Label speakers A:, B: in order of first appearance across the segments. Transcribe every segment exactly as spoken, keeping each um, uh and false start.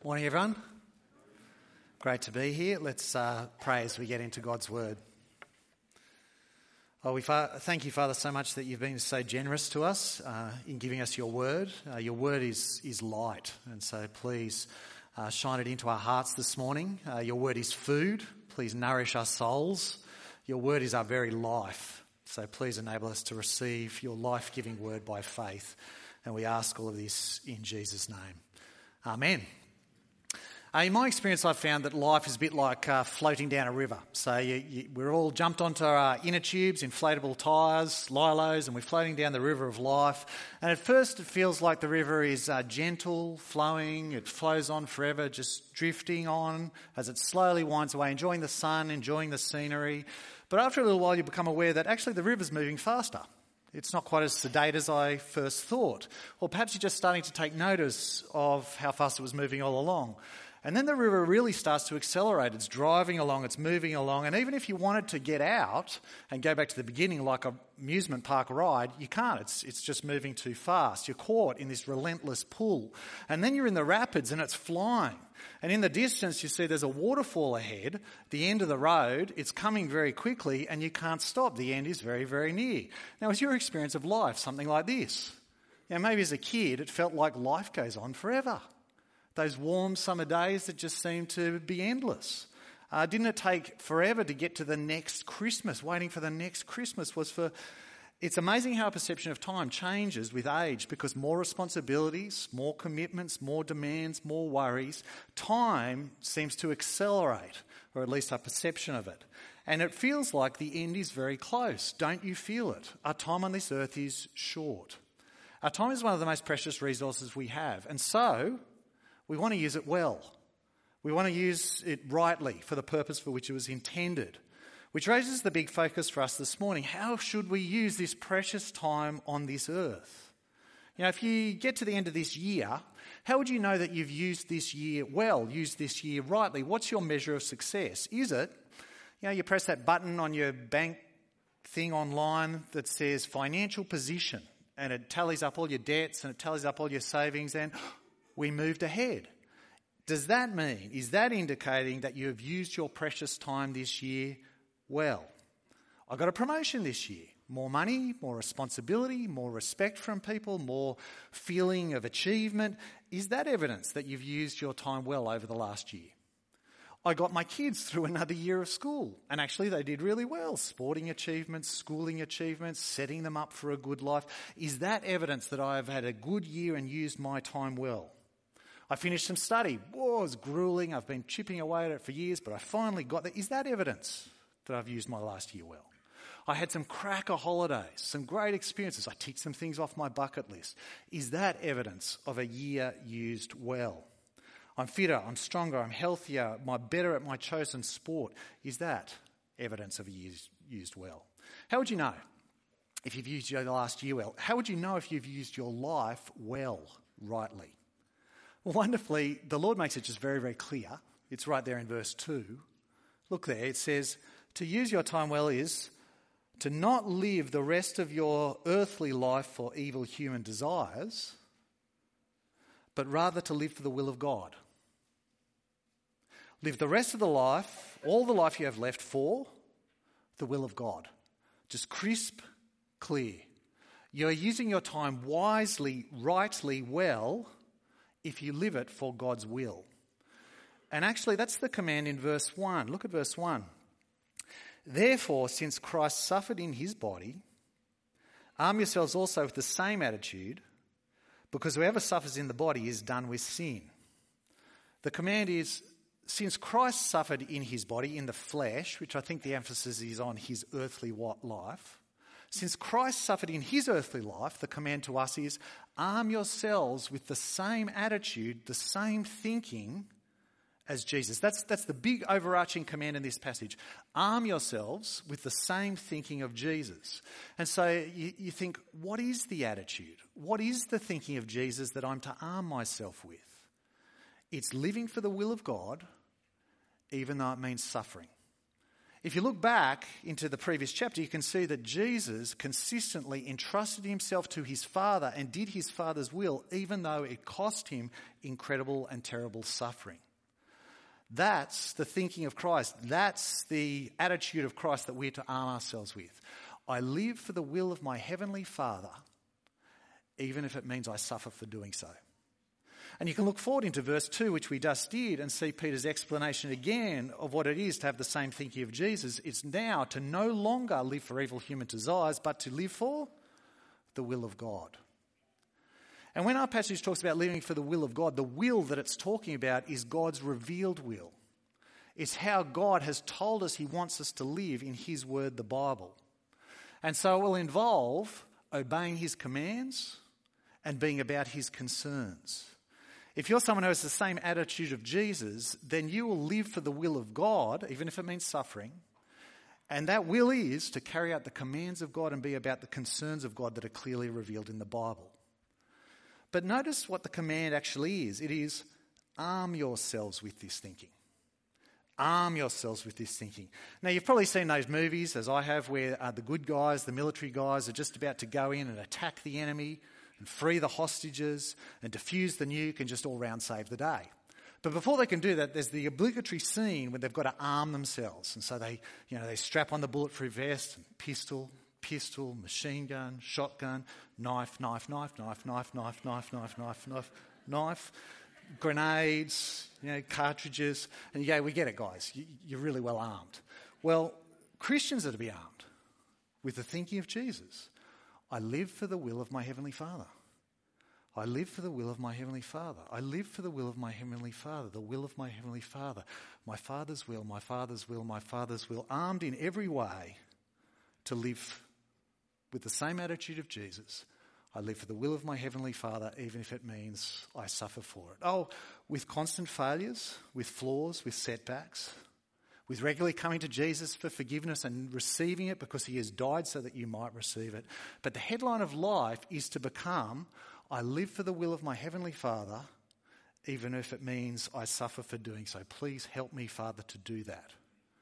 A: Morning, everyone. Great to be here. Let's uh, pray as we get into God's Word. Oh, we fa- thank you, Father, so much that you've been so generous to us uh, in giving us your Word. Uh, your Word is is light, and so please uh, shine it into our hearts this morning. Uh, your Word is food. Please nourish our souls. Your Word is our very life. So please enable us to receive your life-giving Word by faith. And we ask all of this in Jesus' name. Amen. Uh, in my experience, I've found that life is a bit like uh, floating down a river. So you, you, we're all jumped onto our inner tubes, inflatable tyres, lilos, and we're floating down the river of life. And at first it feels like the river is uh, gentle, flowing, it flows on forever, just drifting on as it slowly winds away, enjoying the sun, enjoying the scenery. But after a little while you become aware that actually the river's moving faster. It's not quite as sedate as I first thought. Or perhaps you're just starting to take notice of how fast it was moving all along. And then the river really starts to accelerate. It's driving along, it's moving along. And even if you wanted to get out and go back to the beginning like an amusement park ride, you can't. It's it's just moving too fast. You're caught in this relentless pull. And then you're in the rapids and it's flying. And in the distance you see there's a waterfall ahead, the end of the road. It's coming very quickly and you can't stop. The end is very, very near. Now, is your experience of life something like this? You know, maybe as a kid it felt like life goes on forever. Those warm summer days that just seemed to be endless. Uh, didn't it take forever to get to the next Christmas? Waiting for the next Christmas was for... It's amazing how a perception of time changes with age because more responsibilities, more commitments, more demands, more worries. Time seems to accelerate, or at least our perception of it. And it feels like the end is very close. Don't you feel it? Our time on this earth is short. Our time is one of the most precious resources we have. And so... we want to use it well. We want to use it rightly for the purpose for which it was intended, which raises the big focus for us this morning. How should we use this precious time on this earth? You know, if you get to the end of this year, how would you know that you've used this year well, used this year rightly? What's your measure of success? Is it, you know, you press that button on your bank thing online that says financial position, and it tallies up all your debts and it tallies up all your savings, and we moved ahead. Does that mean, is that indicating that you have used your precious time this year well? I got a promotion this year. More money, more responsibility, more respect from people, more feeling of achievement. Is that evidence that you've used your time well over the last year? I got my kids through another year of school, and actually they did really well. Sporting achievements, schooling achievements, setting them up for a good life. Is that evidence that I have had a good year and used my time well? I finished some study. Whoa, it was grueling. I've been chipping away at it for years, but I finally got there. Is that evidence that I've used my last year well? I had some cracker holidays, some great experiences. I ticked some things off my bucket list. Is that evidence of a year used well? I'm fitter, I'm stronger, I'm healthier, I'm better at my chosen sport. Is that evidence of a year used well? How would you know if you've used your last year well? How would you know if you've used your life well, rightly? Well, wonderfully, the Lord makes it just very, very clear. It's right there in verse two. Look there, it says, to use your time well is to not live the rest of your earthly life for evil human desires, but rather to live for the will of God. Live the rest of the life, all the life you have left for the will of God. Just crisp, clear. You're using your time wisely, rightly, well, if you live it for God's will. And actually that's the command in verse one. Look at verse one. Therefore, since Christ suffered in his body, arm yourselves also with the same attitude, because whoever suffers in the body is done with sin. The command is, since Christ suffered in his body, in the flesh, which I think the emphasis is on his earthly life, since Christ suffered in his earthly life, the command to us is, arm yourselves with the same attitude, the same thinking as Jesus. That's, that's the big overarching command in this passage. Arm yourselves with the same thinking of Jesus. And so you, you think, what is the attitude? What is the thinking of Jesus that I'm to arm myself with? It's living for the will of God, even though it means suffering. If you look back into the previous chapter, you can see that Jesus consistently entrusted himself to his Father and did his Father's will, even though it cost him incredible and terrible suffering. That's the thinking of Christ. That's the attitude of Christ that we're to arm ourselves with. I live for the will of my heavenly Father, even if it means I suffer for doing so. And you can look forward into verse two, which we just did, and see Peter's explanation again of what it is to have the same thinking of Jesus. It's now to no longer live for evil human desires, but to live for the will of God. And when our passage talks about living for the will of God, the will that it's talking about is God's revealed will. It's how God has told us he wants us to live in his word, the Bible. And so it will involve obeying his commands and being about his concerns. If you're someone who has the same attitude of Jesus, then you will live for the will of God, even if it means suffering. And that will is to carry out the commands of God and be about the concerns of God that are clearly revealed in the Bible. But notice what the command actually is. It is, arm yourselves with this thinking. Arm yourselves with this thinking. Now, you've probably seen those movies, as I have, where uh, the good guys, the military guys, are just about to go in and attack the enemy and free the hostages and defuse the nuke and just all round save the day. But before they can do that, there's the obligatory scene where they've got to arm themselves. And so they, you know, they strap on the bulletproof vest, and pistol, pistol, machine gun, shotgun, knife, knife, knife, knife, knife, knife, knife, knife, knife, knife, knife, grenades, you know, cartridges. And yeah, we get it, guys. You're really well armed. Well, Christians are to be armed with the thinking of Jesus. I live for the will of my Heavenly Father. I live for the will of my Heavenly Father. I live for the will of my Heavenly Father, the will of my Heavenly Father. My Father's will, my Father's will, my Father's will. Armed in every way to live with the same attitude of Jesus. I live for the will of my Heavenly Father, even if it means I suffer for it. Oh, with constant failures, with flaws, with setbacks, with regularly coming to Jesus for forgiveness and receiving it because he has died so that you might receive it. But the headline of life is to become, I live for the will of my Heavenly Father, even if it means I suffer for doing so. Please help me, Father, to do that.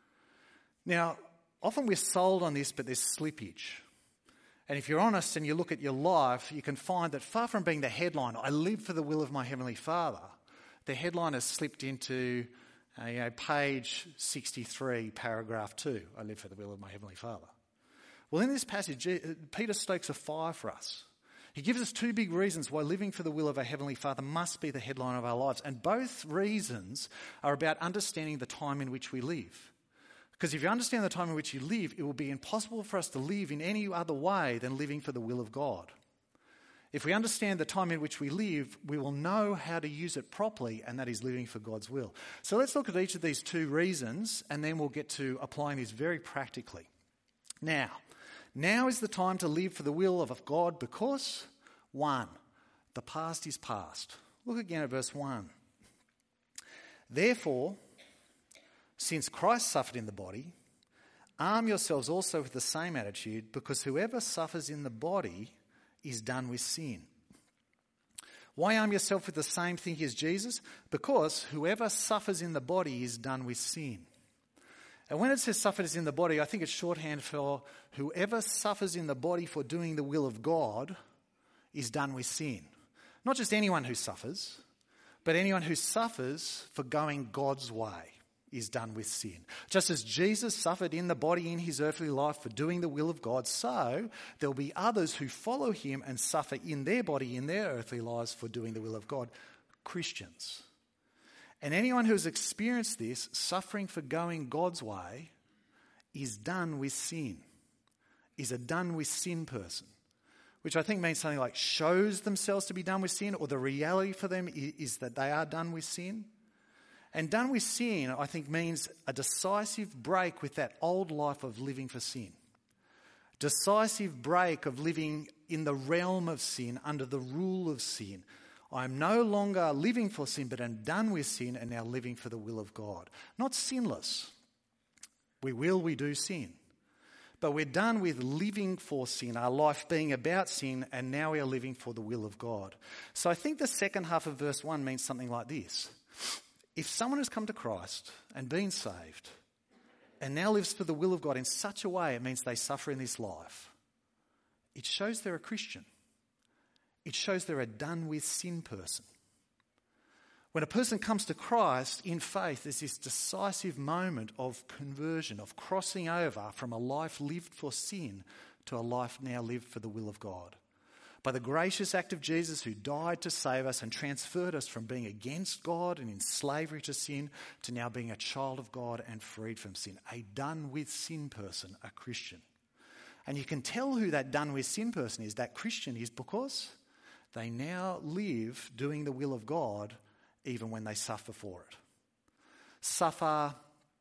A: Now, often we're sold on this, but there's slippage. And if you're honest and you look at your life, you can find that far from being the headline, I live for the will of my Heavenly Father, the headline has slipped into uh, you know, page sixty-three, paragraph two, I live for the will of my Heavenly Father. Well, in this passage, Peter stokes a fire for us. He gives us two big reasons why living for the will of our Heavenly Father must be the headline of our lives. And both reasons are about understanding the time in which we live. Because if you understand the time in which you live, it will be impossible for us to live in any other way than living for the will of God. If we understand the time in which we live, we will know how to use it properly, and that is living for God's will. So let's look at each of these two reasons, and then we'll get to applying this very practically. Now, now is the time to live for the will of God because, one, the past is past. Look again at verse one. Therefore, since Christ suffered in the body, arm yourselves also with the same attitude, because whoever suffers in the body is done with sin. Why arm yourself with the same thinking as Jesus? Because whoever suffers in the body is done with sin. And when it says suffers in the body, I think it's shorthand for whoever suffers in the body for doing the will of God is done with sin. Not just anyone who suffers, but anyone who suffers for going God's way is done with sin. Just as Jesus suffered in the body in his earthly life for doing the will of God, so there'll be others who follow him and suffer in their body, in their earthly lives for doing the will of God, Christians. And anyone who has experienced this, suffering for going God's way, is done with sin, is a done with sin person, which I think means something like shows themselves to be done with sin, or the reality for them is that they are done with sin. And done with sin, I think, means a decisive break with that old life of living for sin. Decisive break of living in the realm of sin, under the rule of sin. I'm no longer living for sin, but I'm done with sin and now living for the will of God. Not sinless. We will, we do sin. But we're done with living for sin, our life being about sin, and now we are living for the will of God. So I think the second half of verse one means something like this. If someone has come to Christ and been saved, and now lives for the will of God in such a way it means they suffer in this life, it shows they're a Christian. It shows they're a done-with sin person. When a person comes to Christ in faith, there's this decisive moment of conversion, of crossing over from a life lived for sin to a life now lived for the will of God. By the gracious act of Jesus, who died to save us and transferred us from being against God and in slavery to sin to now being a child of God and freed from sin. A done-with sin person, a Christian. And you can tell who that done-with sin person is, that Christian is, because they now live doing the will of God even when they suffer for it. Suffer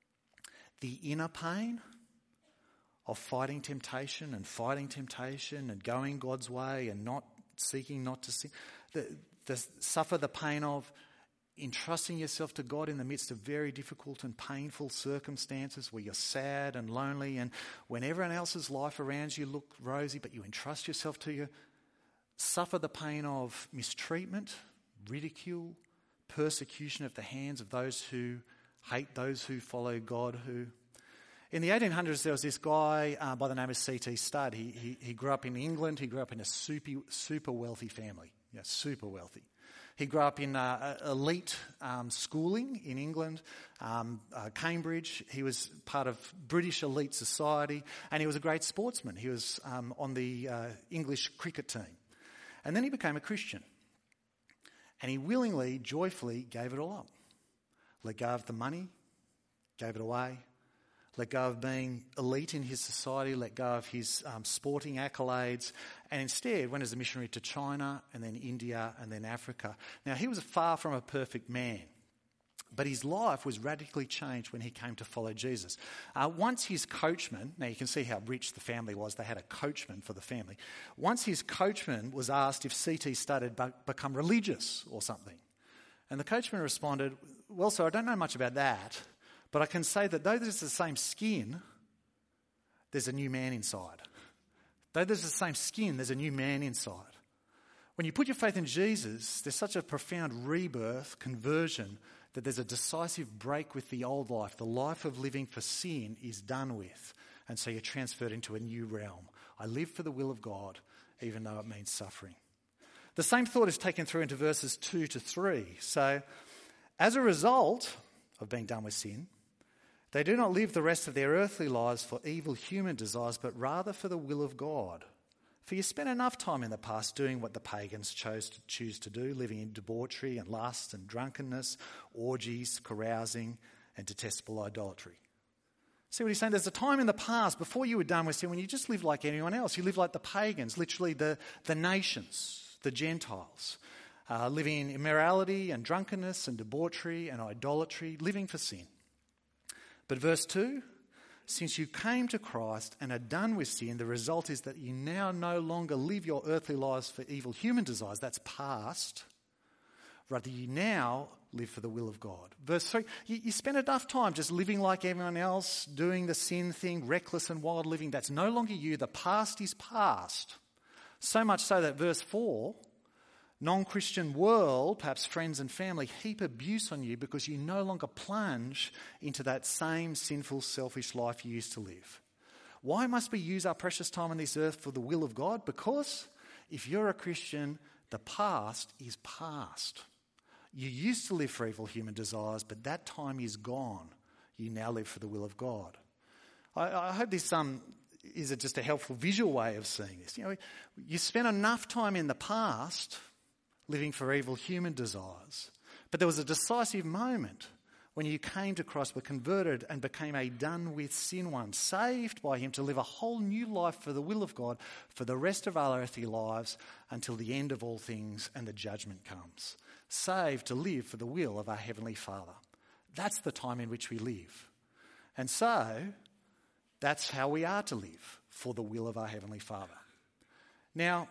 A: the inner pain of fighting temptation and fighting temptation and going God's way and not seeking not to sin. The, the, suffer the pain of entrusting yourself to God in the midst of very difficult and painful circumstances where you're sad and lonely, and when everyone else's life around you look rosy, but you entrust yourself to you. Suffer the pain of mistreatment, ridicule, persecution at the hands of those who hate those who follow God. Who, in the eighteen hundreds, there was this guy uh, by the name of C T Studd. He, he he grew up in England. He grew up in a super super wealthy family. Yeah, super wealthy. He grew up in uh, elite um, schooling in England, um, uh, Cambridge. He was part of British elite society, and he was a great sportsman. He was um, on the uh, English cricket team. And then he became a Christian. And he willingly, joyfully gave it all up. Let go of the money, gave it away. Let go of being elite in his society, let go of his um, sporting accolades, and instead went as a missionary to China and then India and then Africa. Now, he was far from a perfect man, but his life was radically changed when he came to follow Jesus. Uh, once his coachman, now you can see how rich the family was, they had a coachman for the family. Once his coachman was asked if C T Studd had be- become religious or something. And the coachman responded, well, sir, I don't know much about that, but I can say that though there's the same skin, there's a new man inside. Though there's the same skin, there's a new man inside. When you put your faith in Jesus, there's such a profound rebirth, conversion, that there's a decisive break with the old life. The life of living for sin is done with. And so you're transferred into a new realm. I live for the will of God, even though it means suffering. The same thought is taken through into verses two to three. So, as a result of being done with sin, they do not live the rest of their earthly lives for evil human desires, but rather for the will of God. For you spent enough time in the past doing what the pagans chose to choose to do, living in debauchery and lust and drunkenness, orgies, carousing, and detestable idolatry. See what he's saying? There's a time in the past, before you were done with sin, when you just lived like anyone else. You lived like the pagans, literally the, the nations, the Gentiles, uh, living in immorality and drunkenness and debauchery and idolatry, living for sin. But verse two, since you came to Christ and are done with sin, the result is that you now no longer live your earthly lives for evil human desires. That's past. Rather, you now live for the will of God. Verse three, you, you spend enough time just living like everyone else, doing the sin thing, reckless and wild living. That's no longer you. The past is past. So much so that verse four, non-Christian world, perhaps friends and family, heap abuse on you because you no longer plunge into that same sinful, selfish life you used to live. Why must we use our precious time on this earth for the will of God? Because if you're a Christian, the past is past. You used to live for evil human desires, but that time is gone. You now live for the will of God. I, I hope this um, is a, just a helpful visual way of seeing this. You know, you spent enough time in the past living for evil human desires. But there was a decisive moment when you came to Christ, were converted and became a done with sin one, saved by him to live a whole new life for the will of God for the rest of our earthly lives until the end of all things and the judgment comes. Saved to live for the will of our Heavenly Father. That's the time in which we live. And so, that's how we are to live, for the will of our Heavenly Father. Now,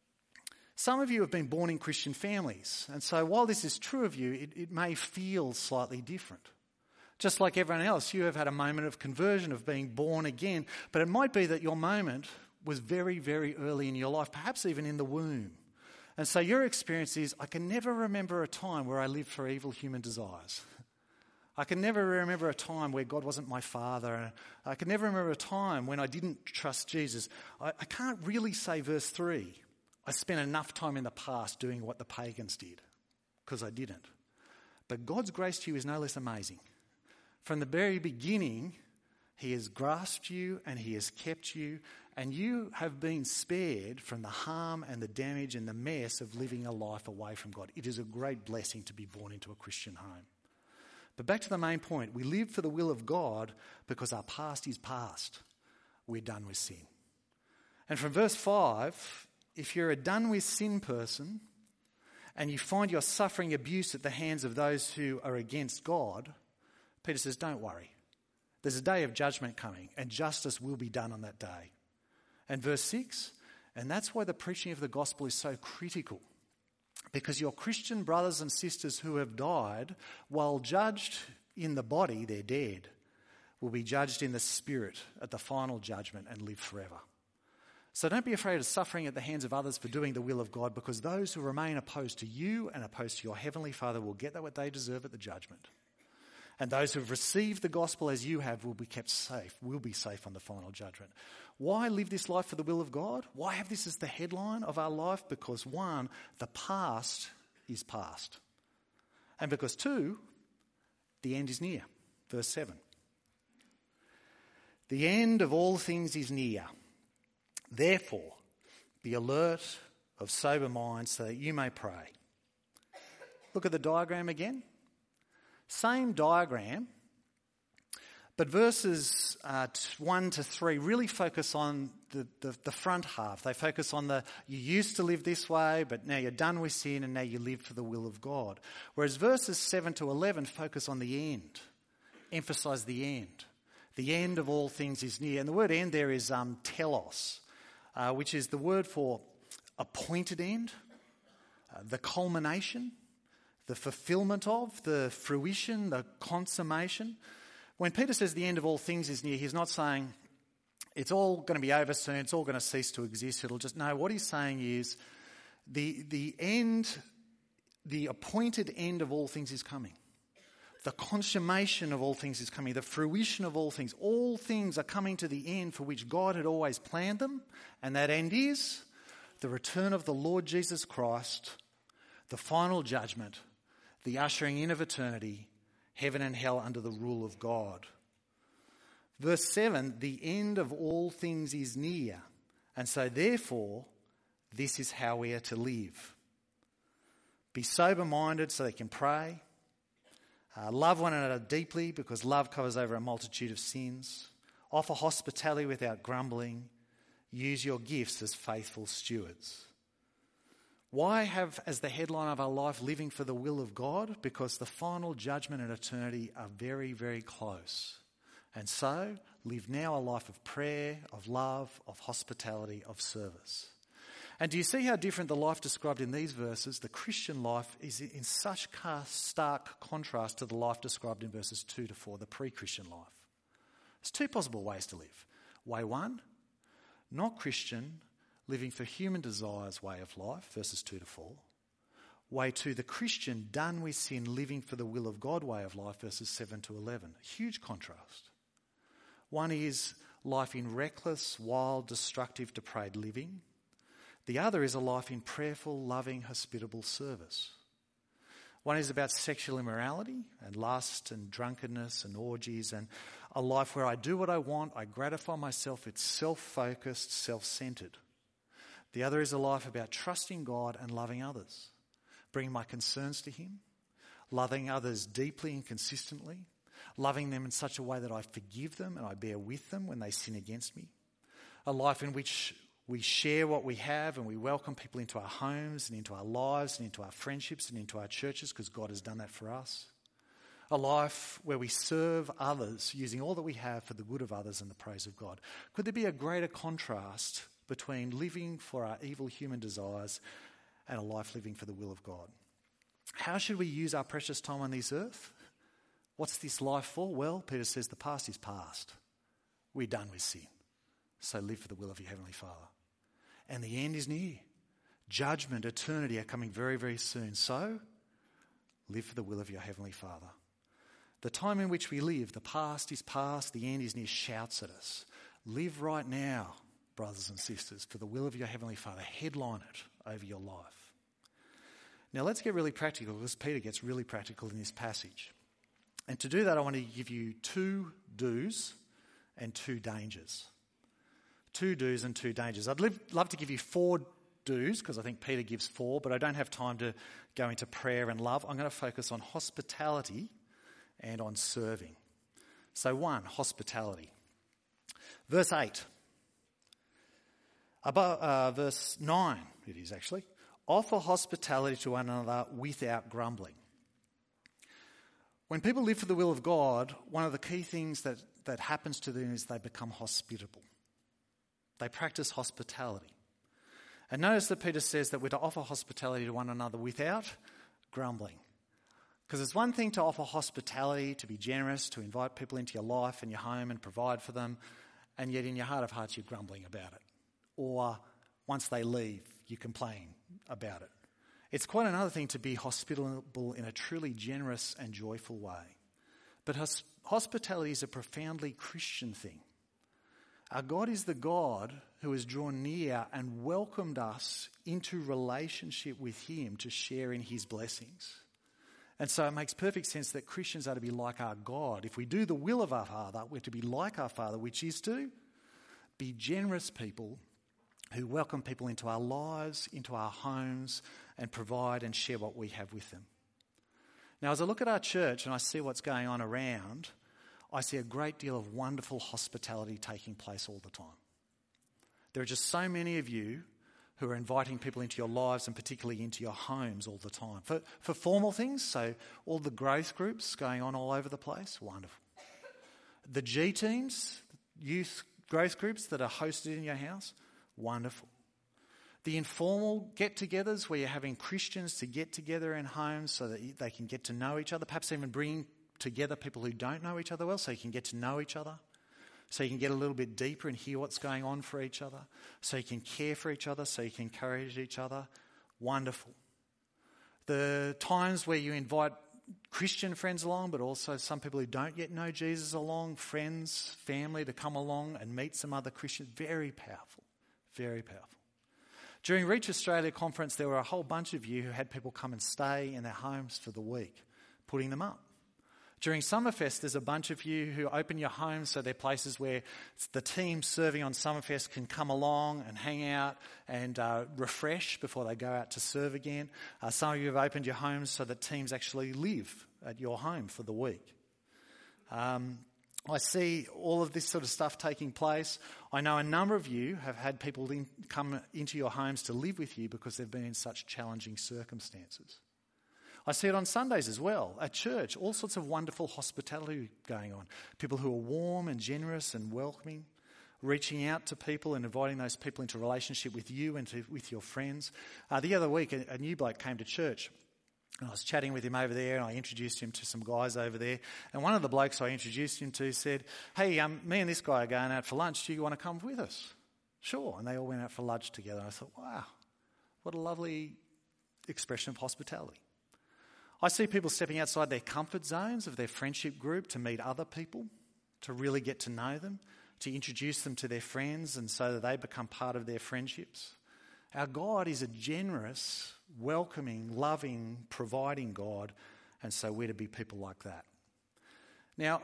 A: some of you have been born in Christian families, and so while this is true of you, it, it may feel slightly different. Just like everyone else, you have had a moment of conversion, of being born again, but it might be that your moment was very, very early in your life, perhaps even in the womb. And so your experience is, I can never remember a time where I lived for evil human desires. I can never remember a time where God wasn't my father. I can never remember a time when I didn't trust Jesus. I, I can't really say verse three. I spent enough time in the past doing what the pagans did, because I didn't. But God's grace to you is no less amazing. From the very beginning, he has grasped you and he has kept you, and you have been spared from the harm and the damage and the mess of living a life away from God. It is a great blessing to be born into a Christian home. But back to the main point, we live for the will of God because our past is past. We're done with sin. And from verse five, if you're a done with sin person and you find you're suffering abuse at the hands of those who are against God, Peter says, don't worry. There's a day of judgment coming, and justice will be done on that day. And verse six, and that's why the preaching of the gospel is so critical. Because your Christian brothers and sisters who have died, while judged in the body, they're dead, will be judged in the spirit at the final judgment and live forever. So don't be afraid of suffering at the hands of others for doing the will of God, because those who remain opposed to you and opposed to your heavenly Father will get what they deserve at the judgment. And those who have received the gospel as you have will be kept safe, will be safe on the final judgment. Why live this life for the will of God? Why have this as the headline of our life? Because one, the past is past. And because two, the end is near. Verse seven. The end of all things is near. Therefore, be alert, of sober mind, so that you may pray. Look at the diagram again. Same diagram, but verses uh, one to three really focus on the, the, the front half. They focus on the, you used to live this way, but now you're done with sin and now you live for the will of God. Whereas verses seven to eleven focus on the end, emphasise the end. The end of all things is near. And the word end there is um, telos, uh, which is the word for appointed end, uh, the culmination, the fulfillment of, the fruition, the consummation. When Peter says the end of all things is near, he's not saying it's all going to be over soon, it's all going to cease to exist, it'll just, no, what he's saying is the, the end, the appointed end of all things is coming. The consummation of all things is coming, the fruition of all things. All things are coming to the end for which God had always planned them, and that end is the return of the Lord Jesus Christ, the final judgment, the ushering in of eternity, heaven and hell under the rule of God. Verse seven, the end of all things is near, and so therefore this is how we are to live. Be sober-minded so they can pray. Uh, love one another deeply, because love covers over a multitude of sins. Offer hospitality without grumbling. Use your gifts as faithful stewards. Why have as the headline of our life living for the will of God? Because the final judgment and eternity are very, very close. And so live now a life of prayer, of love, of hospitality, of service. And do you see how different the life described in these verses, the Christian life, is in such stark contrast to the life described in verses two to four, the pre-Christian life? There's two possible ways to live. Way one, not Christian, living for human desires way of life, verses two to four. Way two, the Christian, done with sin, living for the will of God way of life, verses seven to eleven. Huge contrast. One is life in reckless, wild, destructive, depraved living. The other is a life in prayerful, loving, hospitable service. One is about sexual immorality and lust and drunkenness and orgies, and a life where I do what I want, I gratify myself, it's self-focused, self-centered. The other is a life about trusting God and loving others, bringing my concerns to Him, loving others deeply and consistently, loving them in such a way that I forgive them and I bear with them when they sin against me. A life in which we share what we have and we welcome people into our homes and into our lives and into our friendships and into our churches, because God has done that for us. A life where we serve others using all that we have for the good of others and the praise of God. Could there be a greater contrast between living for our evil human desires and a life living for the will of God? How should we use our precious time on this earth? What's this life for? Well, Peter says the past is past. We're done with sin. So live for the will of your Heavenly Father. And the end is near. Judgment, eternity are coming very, very soon. So live for the will of your Heavenly Father. The time in which we live, the past is past, the end is near, shouts at us. Live right now, brothers and sisters, for the will of your Heavenly Father. Headline it over your life. Now let's get really practical, because Peter gets really practical in this passage. And to do that, I want to give you two do's and two dangers. Two do's and two dangers. I'd live, love to give you four do's, because I think Peter gives four, but I don't have time to go into prayer and love. I'm going to focus on hospitality and on serving. So one, hospitality. Verse eight. Above, uh, verse nine, it is actually. Offer hospitality to one another without grumbling. When people live for the will of God, one of the key things that, that happens to them is they become hospitable. They practice hospitality. And notice that Peter says that we're to offer hospitality to one another without grumbling. Because it's one thing to offer hospitality, to be generous, to invite people into your life and your home and provide for them, and yet in your heart of hearts you're grumbling about it. Or once they leave, you complain about it. It's quite another thing to be hospitable in a truly generous and joyful way. But hos- hospitality is a profoundly Christian thing. Our God is the God who has drawn near and welcomed us into relationship with him to share in his blessings. And so it makes perfect sense that Christians are to be like our God. If we do the will of our Father, we're to be like our Father, which is to be generous people who welcome people into our lives, into our homes, and provide and share what we have with them. Now, as I look at our church and I see what's going on around, I see a great deal of wonderful hospitality taking place all the time. There are just so many of you who are inviting people into your lives and particularly into your homes all the time. For, for formal things, so all the growth groups going on all over the place, wonderful. The G teams, youth growth groups that are hosted in your house, wonderful. The informal get-togethers where you're having Christians to get together in homes so that they can get to know each other, perhaps even bringing together people who don't know each other well so you can get to know each other, so you can get a little bit deeper and hear what's going on for each other, so you can care for each other, so you can encourage each other. Wonderful. The times where you invite Christian friends along, but also some people who don't yet know Jesus along, friends, family to come along and meet some other Christians. Very powerful. Very powerful. During Reach Australia conference, there were a whole bunch of you who had people come and stay in their homes for the week, putting them up. During Summerfest, there's a bunch of you who open your homes so they're places where the team serving on Summerfest can come along and hang out and uh, refresh before they go out to serve again. Uh, some of you have opened your homes so that teams actually live at your home for the week. Um, I see all of this sort of stuff taking place. I know a number of you have had people in, come into your homes to live with you because they've been in such challenging circumstances. I see it on Sundays as well, at church, all sorts of wonderful hospitality going on. People who are warm and generous and welcoming, reaching out to people and inviting those people into relationship with you and to, with your friends. Uh, the other week, a, a new bloke came to church. And I was chatting with him over there and I introduced him to some guys over there. And one of the blokes I introduced him to said, hey, um, me and this guy are going out for lunch. Do you want to come with us? Sure. And they all went out for lunch together. I thought, wow, what a lovely expression of hospitality. I see people stepping outside their comfort zones of their friendship group to meet other people, to really get to know them, to introduce them to their friends and so that they become part of their friendships. Our God is a generous, welcoming, loving, providing God, and so we're to be people like that. Now,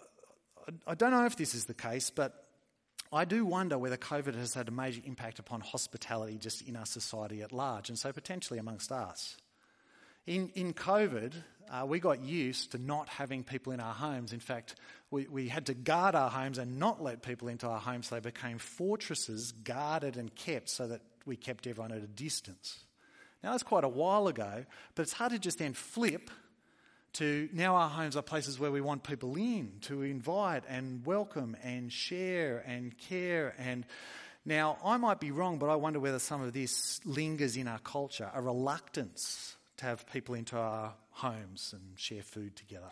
A: I don't know if this is the case, but I do wonder whether COVID has had a major impact upon hospitality just in our society at large, and so potentially amongst us. In in COVID, uh, we got used to not having people in our homes. In fact, we, we had to guard our homes and not let people into our homes. They became fortresses guarded and kept so that we kept everyone at a distance. Now, that's quite a while ago, but it's hard to just then flip to now our homes are places where we want people in, to invite and welcome and share and care. And now, I might be wrong, but I wonder whether some of this lingers in our culture, a reluctance to have people into our homes and share food together.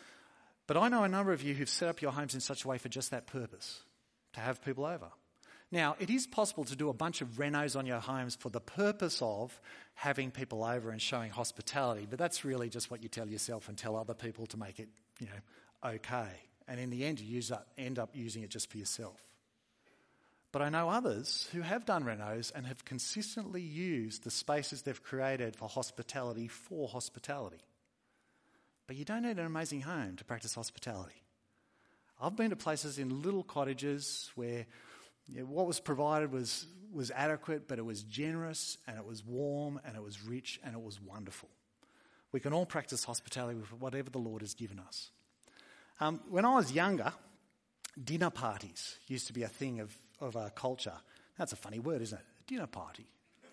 A: But I know a number of you who've set up your homes in such a way for just that purpose, to have people over. Now, it is possible to do a bunch of renos on your homes for the purpose of having people over and showing hospitality, but that's really just what you tell yourself and tell other people to make it, you know, okay. And in the end, you use up, end up using it just for yourself. But I know others who have done renos and have consistently used the spaces they've created for hospitality for hospitality. But you don't need an amazing home to practice hospitality. I've been to places in little cottages where you know, what was provided was, was adequate, but it was generous and it was warm and it was rich and it was wonderful. We can all practice hospitality with whatever the Lord has given us. Um, when I was younger, dinner parties used to be a thing of, of our culture. That's a funny word, isn't it? A dinner party.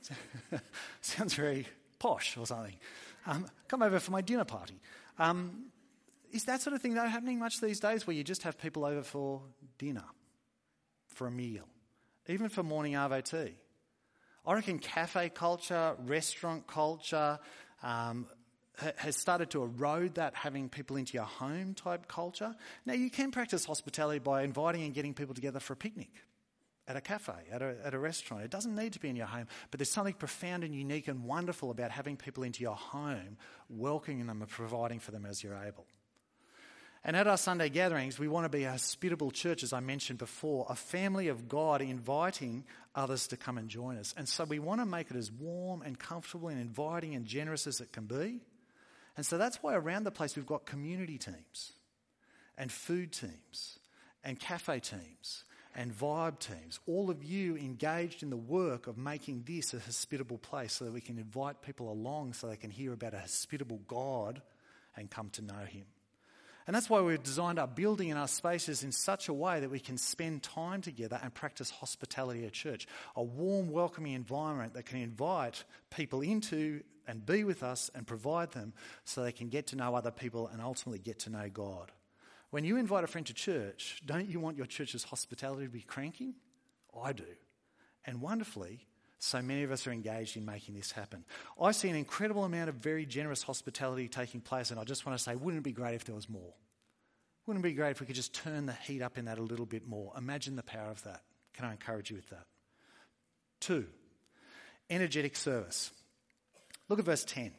A: Sounds very posh or something. Um, come over for my dinner party. Um, is that sort of thing though happening much these days, where you just have people over for dinner, for a meal, even for morning arvo tea? I reckon cafe culture, restaurant culture um, ha- has started to erode that having people into your home type culture. Now, you can practice hospitality by inviting and getting people together for a picnic at a cafe, at a, at a restaurant. It doesn't need to be in your home, but there's something profound and unique and wonderful about having people into your home, welcoming them and providing for them as you're able. And at our Sunday gatherings, we want to be a hospitable church, as I mentioned before, a family of God inviting others to come and join us. And so we want to make it as warm and comfortable and inviting and generous as it can be. And so that's why around the place we've got community teams and food teams and cafe teams and vibe teams, all of you engaged in the work of making this a hospitable place so that we can invite people along so they can hear about a hospitable God and come to know him. And that's why we've designed our building and our spaces in such a way that we can spend time together and practice hospitality at church. A warm, welcoming environment that can invite people into and be with us and provide them so they can get to know other people and ultimately get to know God. When you invite a friend to church, don't you want your church's hospitality to be cranking? I do. And wonderfully, so many of us are engaged in making this happen. I see an incredible amount of very generous hospitality taking place, and I just want to say, wouldn't it be great if there was more? Wouldn't it be great if we could just turn the heat up in that a little bit more? Imagine the power of that. Can I encourage you with that? Two, energetic service. Look at verse ten.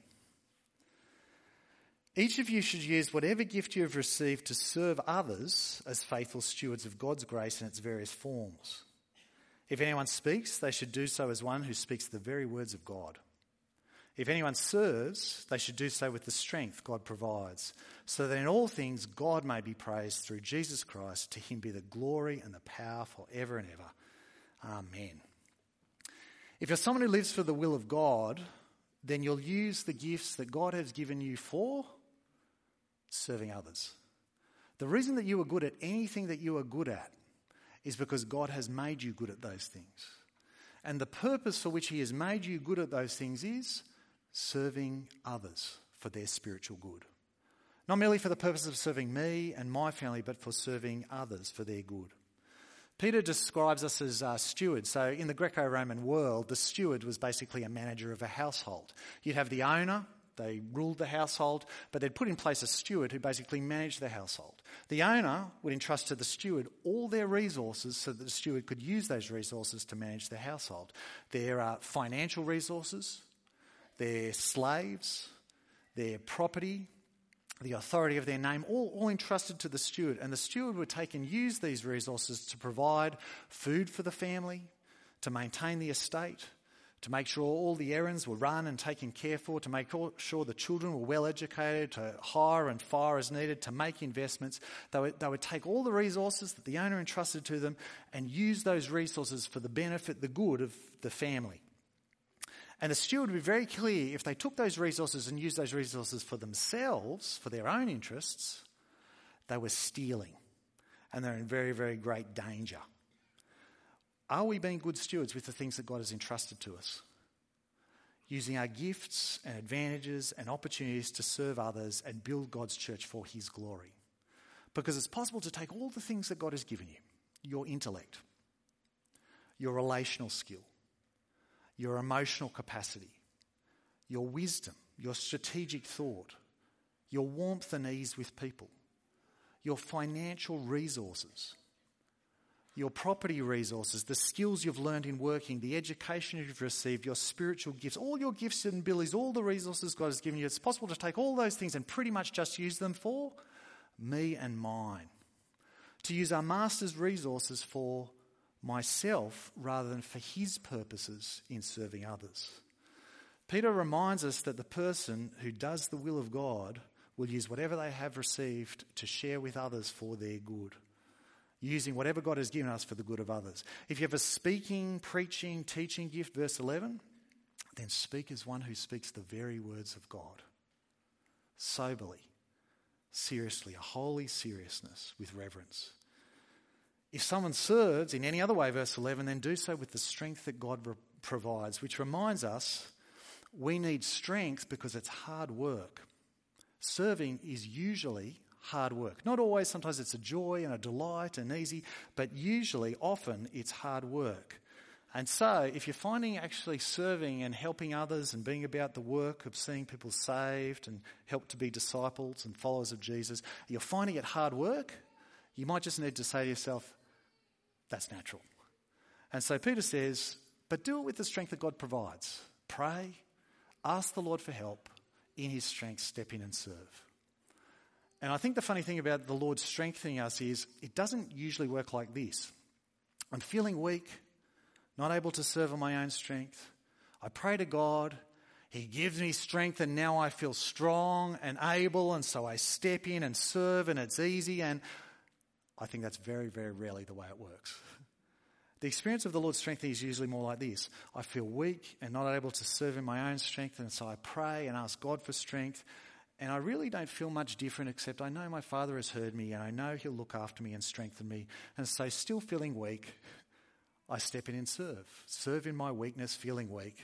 A: Each of you should use whatever gift you have received to serve others as faithful stewards of God's grace in its various forms. If anyone speaks, they should do so as one who speaks the very words of God. If anyone serves, they should do so with the strength God provides, so that in all things God may be praised through Jesus Christ. To him be the glory and the power forever and ever. Amen. If you're someone who lives for the will of God, then you'll use the gifts that God has given you for serving others. The reason that you are good at anything that you are good at is because God has made you good at those things. And the purpose for which he has made you good at those things is serving others for their spiritual good. Not merely for the purpose of serving me and my family, but for serving others for their good. Peter describes us as uh, stewards. So in the Greco-Roman world, the steward was basically a manager of a household. You'd have the owner, they ruled the household, but they'd put in place a steward who basically managed the household. The owner would entrust to the steward all their resources so that the steward could use those resources to manage the household. Their uh, financial resources, their slaves, their property, the authority of their name, all, all entrusted to the steward. And the steward would take and use these resources to provide food for the family, to maintain the estate, to make sure all the errands were run and taken care for, to make sure the children were well educated, to hire and fire as needed, to make investments. They would, they would take all the resources that the owner entrusted to them and use those resources for the benefit, the good of the family. And the steward would be very clear, if they took those resources and used those resources for themselves, for their own interests, they were stealing. And they're in very, very great danger. Are we being good stewards with the things that God has entrusted to us? Using our gifts and advantages and opportunities to serve others and build God's church for his glory. Because it's possible to take all the things that God has given you, your intellect, your relational skill, your emotional capacity, your wisdom, your strategic thought, your warmth and ease with people, your financial resources, your property resources, the skills you've learned in working, the education you've received, your spiritual gifts, all your gifts and abilities, all the resources God has given you. It's possible to take all those things and pretty much just use them for me and mine. To use our Master's resources for myself rather than for his purposes in serving others. Peter reminds us that the person who does the will of God will use whatever they have received to share with others for their good, using whatever God has given us for the good of others. If you have a speaking, preaching, teaching gift, verse eleven, then speak as one who speaks the very words of God. Soberly, seriously, a holy seriousness with reverence. If someone serves in any other way, verse eleven, then do so with the strength that God re- provides, which reminds us we need strength because it's hard work. Serving is usually hard work. Not always, sometimes it's a joy and a delight and easy, but usually, often, it's hard work. And so, if you're finding actually serving and helping others and being about the work of seeing people saved and help to be disciples and followers of Jesus, you're finding it hard work, you might just need to say to yourself, that's natural. And so Peter says, but do it with the strength that God provides. Pray, ask the Lord for help, in his strength step in and serve. And I think the funny thing about the Lord strengthening us is it doesn't usually work like this. I'm feeling weak, not able to serve on my own strength. I pray to God, he gives me strength, and now I feel strong and able, and so I step in and serve, and it's easy. And I think that's very, very rarely the way it works. The experience of the Lord's strengthening is usually more like this. I feel weak and not able to serve in my own strength, and so I pray and ask God for strength. And I really don't feel much different, except I know my Father has heard me, and I know he'll look after me and strengthen me. And so still feeling weak, I step in and serve. Serve in my weakness, feeling weak.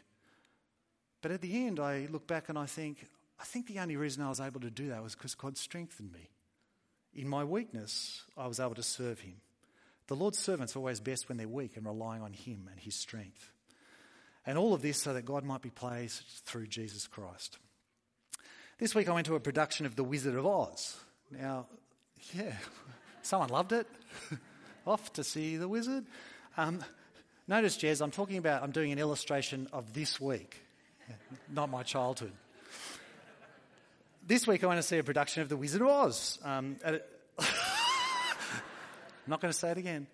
A: But at the end, I look back and I think, I think the only reason I was able to do that was because God strengthened me. In my weakness, I was able to serve him. The Lord's servants are always best when they're weak and relying on him and his strength. And all of this so that God might be praised through Jesus Christ. This week I went to a production of The Wizard of Oz. Now, yeah, someone loved it. Off to see the wizard. Um, notice, Jez, I'm talking about, I'm doing an illustration of this week, not my childhood. This week I went to see a production of The Wizard of Oz. Um, at a, I'm not going to say it again.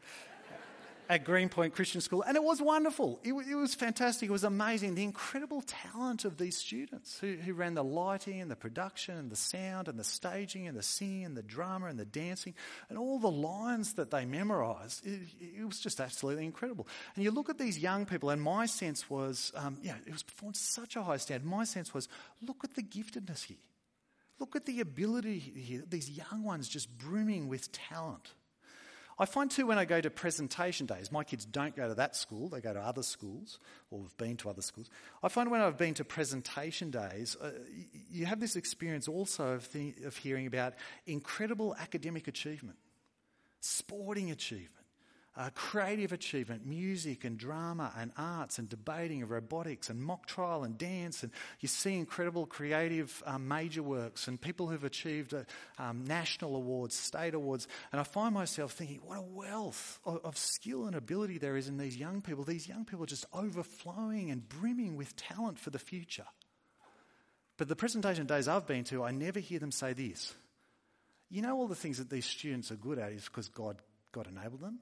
A: At Greenpoint Christian School, and it was wonderful. It, it was fantastic. It was amazing. The incredible talent of these students who, who ran the lighting and the production and the sound and the staging and the singing and the drama and the dancing and all the lines that they memorised. It, it was just absolutely incredible. And you look at these young people, and my sense was, um, yeah, it was performed to such a high standard. My sense was, look at the giftedness here. Look at the ability here. These young ones just brimming with talent. I find too when I go to presentation days, my kids don't go to that school, they go to other schools, or have been to other schools. I find when I've been to presentation days, uh, you have this experience also of, the, of hearing about incredible academic achievement, sporting achievement, uh, creative achievement, music and drama and arts and debating and robotics and mock trial and dance. And you see incredible creative um, major works and people who've achieved uh, um, national awards, state awards. And I find myself thinking, what a wealth of, of skill and ability there is in these young people. These young people are just overflowing and brimming with talent for the future. But the presentation days I've been to, I never hear them say this. You know, all the things that these students are good at is because God, God enabled them.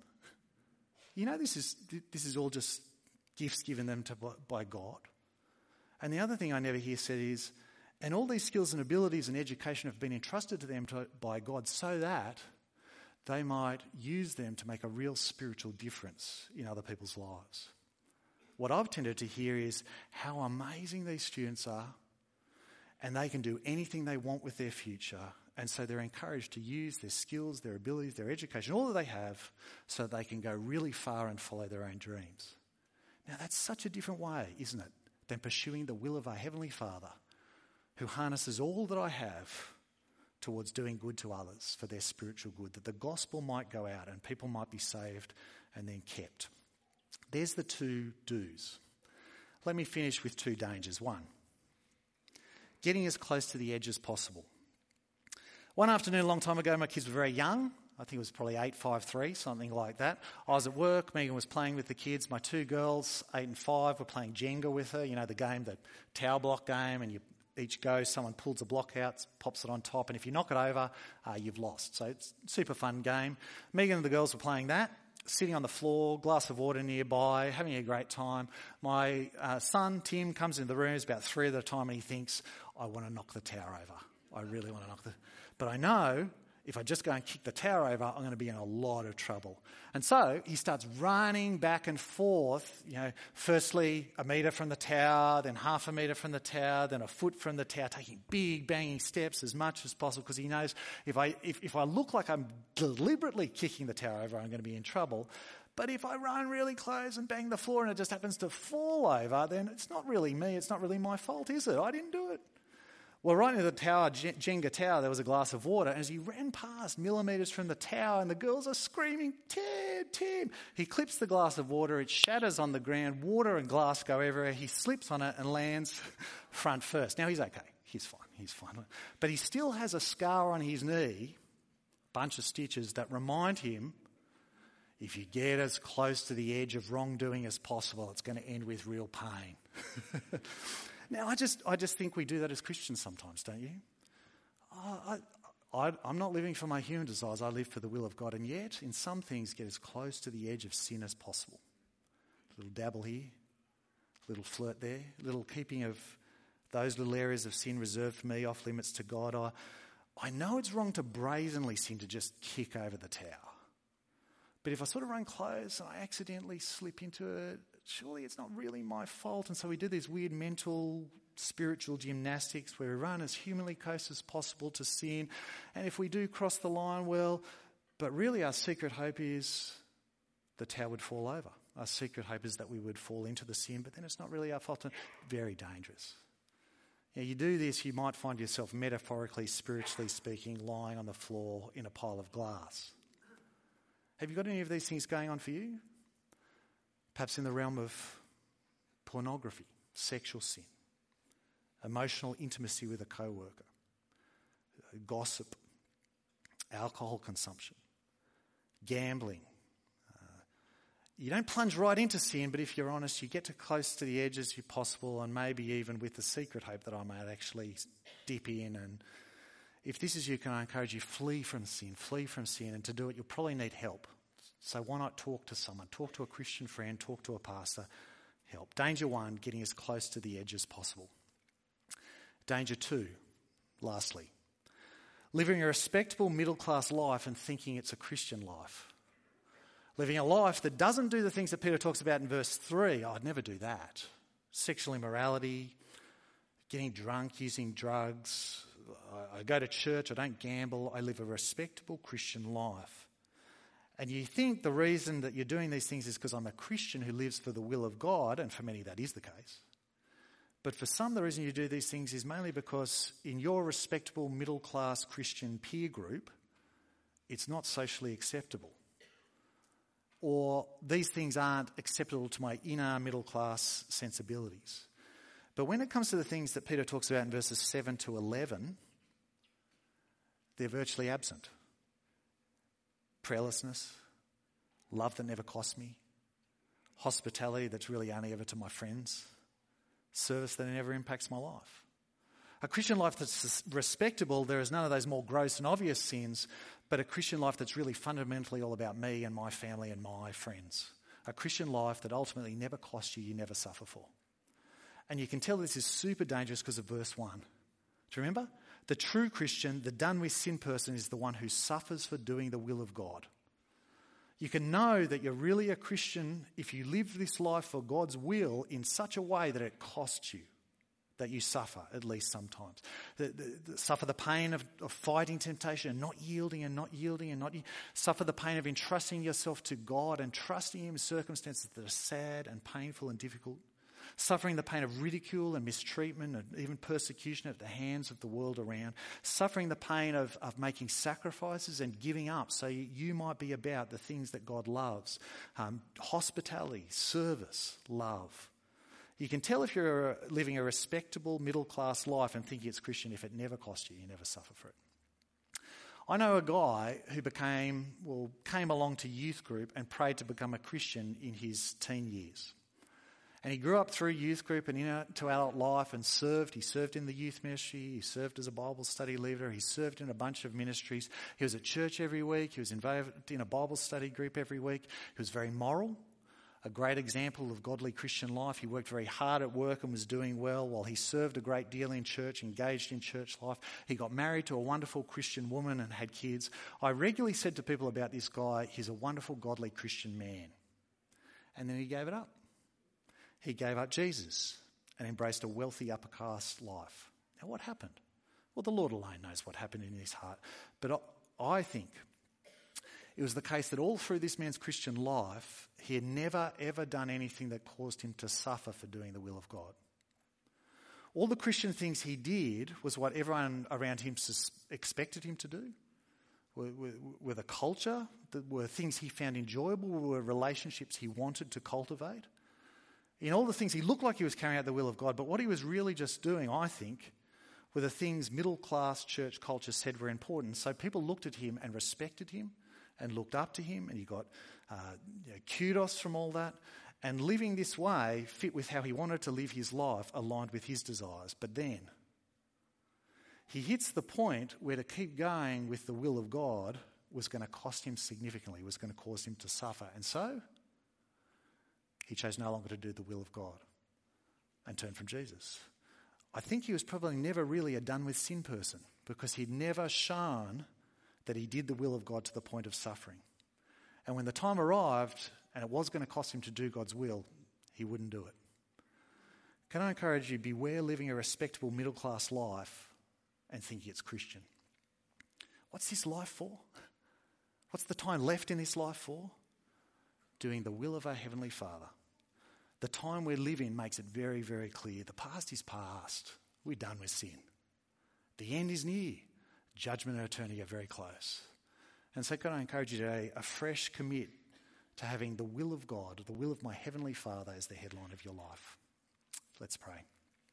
A: You know, this is this is all just gifts given them to, by God. And the other thing I never hear said is, and all these skills and abilities and education have been entrusted to them to, by God so that they might use them to make a real spiritual difference in other people's lives. What I've tended to hear is how amazing these students are, and they can do anything they want with their future. And so they're encouraged to use their skills, their abilities, their education, all that they have, so they can go really far and follow their own dreams. Now that's such a different way, isn't it, than pursuing the will of our Heavenly Father, who harnesses all that I have towards doing good to others for their spiritual good, that the gospel might go out and people might be saved and then kept. There's the two do's. Let me finish with two dangers. One, getting as close to the edge as possible. One afternoon a long time ago, my kids were very young. I think it was probably eight, five, three, something like that. I was at work. Megan was playing with the kids. My two girls, eight and five, were playing Jenga with her. You know, the game, the tower block game, and you each go, someone pulls a block out, pops it on top, and if you knock it over, uh, you've lost. So it's a super fun game. Megan and the girls were playing that, sitting on the floor, glass of water nearby, having a great time. My uh, son, Tim, comes into the room. It's about three at a time, and he thinks, I want to knock the tower over. I really want to knock the... But I know if I just go and kick the tower over, I'm going to be in a lot of trouble. And so he starts running back and forth, you know, firstly a metre from the tower, then half a metre from the tower, then a foot from the tower, taking big banging steps as much as possible because he knows if I, if, if I look like I'm deliberately kicking the tower over, I'm going to be in trouble. But if I run really close and bang the floor and it just happens to fall over, then it's not really me, it's not really my fault, is it? I didn't do it. Well, right near the tower, Jenga tower, there was a glass of water. And as he ran past millimetres from the tower and the girls are screaming, Tim, Tim, he clips the glass of water, it shatters on the ground, water and glass go everywhere. He slips on it and lands front first. Now, he's okay. He's fine. He's fine. But he still has a scar on his knee, bunch of stitches that remind him, if you get as close to the edge of wrongdoing as possible, it's going to end with real pain. Now, I just I just think we do that as Christians sometimes, don't you? I, I, I'm not living for my human desires. I live for the will of God. And yet, in some things, get as close to the edge of sin as possible. A little dabble here, a little flirt there, a little keeping of those little areas of sin reserved for me off limits to God. I, I know it's wrong to brazenly sin, to just kick over the tower. But if I sort of run close and I accidentally slip into it, surely it's not really my fault. And so we do these weird mental, spiritual gymnastics where we run as humanly close as possible to sin. And if we do cross the line, well, but really our secret hope is the tower would fall over. Our secret hope is that we would fall into the sin, but then it's not really our fault. And very dangerous. Now, you do this, you might find yourself metaphorically, spiritually speaking, lying on the floor in a pile of glass. Have you got any of these things going on for you? Perhaps in the realm of pornography, sexual sin, emotional intimacy with a co-worker, gossip, alcohol consumption, gambling. Uh, you don't plunge right into sin, but if you're honest, you get to close to the edge as you possible, and maybe even with the secret hope that I might actually dip in. And if this is you, can I encourage you, flee from sin, flee from sin, and to do it you'll probably need help. So why not talk to someone? Talk to a Christian friend, talk to a pastor, help. Danger one, getting as close to the edge as possible. Danger two, lastly, living a respectable middle-class life and thinking it's a Christian life. Living a life that doesn't do the things that Peter talks about in verse three. Oh, I'd never do that. Sexual immorality, getting drunk, using drugs. I, I go to church, I don't gamble, I live a respectable Christian life. And you think the reason that you're doing these things is because I'm a Christian who lives for the will of God, and for many that is the case. But for some, the reason you do these things is mainly because in your respectable middle-class Christian peer group, it's not socially acceptable. Or these things aren't acceptable to my inner middle-class sensibilities. But when it comes to the things that Peter talks about in verses seven to eleven, they're virtually absent. Prayerlessness, love that never cost me, hospitality that's really only ever to my friends, service that never impacts my life. A Christian life that's respectable, there is none of those more gross and obvious sins, but a Christian life that's really fundamentally all about me and my family and my friends. A Christian life that ultimately never costs you, you never suffer for. And you can tell this is super dangerous because of verse one. Do you remember? The true Christian, the done with sin person, is the one who suffers for doing the will of God. You can know that you're really a Christian if you live this life for God's will in such a way that it costs you, that you suffer, at least sometimes. The, the, the, suffer the pain of, of fighting temptation and not yielding and not yielding and not suffer the pain of entrusting yourself to God and trusting Him in circumstances that are sad and painful and difficult. Suffering the pain of ridicule and mistreatment and even persecution at the hands of the world around. Suffering the pain of, of making sacrifices and giving up so you, you might be about the things that God loves. Um, hospitality, service, love. You can tell if you're living a respectable middle-class life and thinking it's Christian if it never costs you, you never suffer for it. I know a guy who became, well, came along to youth group and prayed to become a Christian in his teen years. And he grew up through youth group and into adult life and served. He served in the youth ministry. He served as a Bible study leader. He served in a bunch of ministries. He was at church every week. He was involved in a Bible study group every week. He was very moral, a great example of godly Christian life. He worked very hard at work and was doing well while he served a great deal in church, engaged in church life. He got married to a wonderful Christian woman and had kids. I regularly said to people about this guy, he's a wonderful, godly Christian man. And then he gave it up. He gave up Jesus and embraced a wealthy upper caste life. Now what happened? Well, the Lord alone knows what happened in his heart. But I think it was the case that all through this man's Christian life, he had never ever done anything that caused him to suffer for doing the will of God. All the Christian things he did was what everyone around him sus- expected him to do. Were, were, were the culture, that were things he found enjoyable, were relationships he wanted to cultivate. In all the things, he looked like he was carrying out the will of God, but what he was really just doing, I think, were the things middle-class church culture said were important. So people looked at him and respected him and looked up to him, and he got uh, you know, kudos from all that. And living this way fit with how he wanted to live his life, aligned with his desires. But then he hits the point where to keep going with the will of God was going to cost him significantly, was going to cause him to suffer. And so he chose no longer to do the will of God and turn from Jesus. I think he was probably never really a done with sin person because he'd never shown that he did the will of God to the point of suffering. And when the time arrived and it was going to cost him to do God's will, he wouldn't do it. Can I encourage you, beware living a respectable middle class life and thinking it's Christian. What's this life for? What's the time left in this life for? Doing the will of our Heavenly Father. The time we live in makes it very, very clear. The past is past. We're done with sin. The end is near. Judgment and eternity are very close. And so can I encourage you today, a fresh commit to having the will of God, the will of my Heavenly Father as the headline of your life. Let's pray.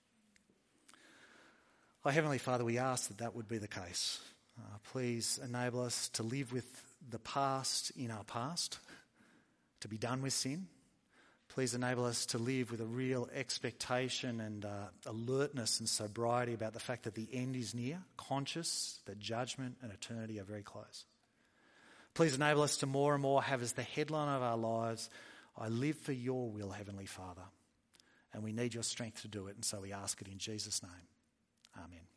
A: Our Heavenly Father, we ask that that would be the case. Uh, please enable us to live with the past in our past, to be done with sin. Please enable us to live with a real expectation and uh, alertness and sobriety about the fact that the end is near, conscious that judgment and eternity are very close. Please enable us to more and more have as the headline of our lives, I live for your will, Heavenly Father. And we need your strength to do it, and so we ask it in Jesus' name. Amen.